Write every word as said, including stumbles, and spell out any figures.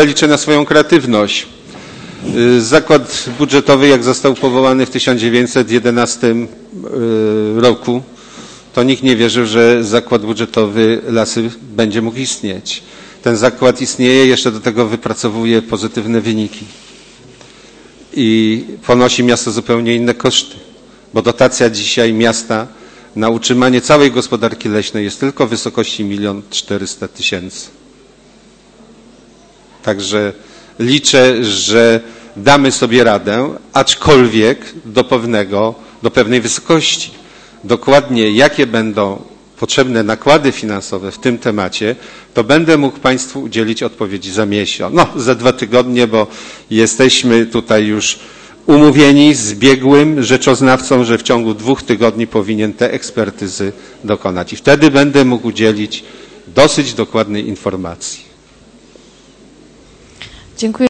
liczę na swoją kreatywność. Zakład budżetowy, jak został powołany w tysiąc dziewięćset jedenastym roku, to nikt nie wierzył, że zakład budżetowy Lasy będzie mógł istnieć. Ten zakład istnieje, jeszcze do tego wypracowuje pozytywne wyniki. I ponosi miasto zupełnie inne koszty, bo dotacja dzisiaj miasta na utrzymanie całej gospodarki leśnej jest tylko w wysokości milion czterysta tysięcy. Także liczę, że damy sobie radę, aczkolwiek do pewnego, do pewnej wysokości. Dokładnie jakie będą potrzebne nakłady finansowe w tym temacie, to będę mógł Państwu udzielić odpowiedzi za miesiąc. No, za dwa tygodnie, bo jesteśmy tutaj już umówieni z biegłym rzeczoznawcą, że w ciągu dwóch tygodni powinien te ekspertyzy dokonać. I wtedy będę mógł udzielić dosyć dokładnej informacji. Dziękuję.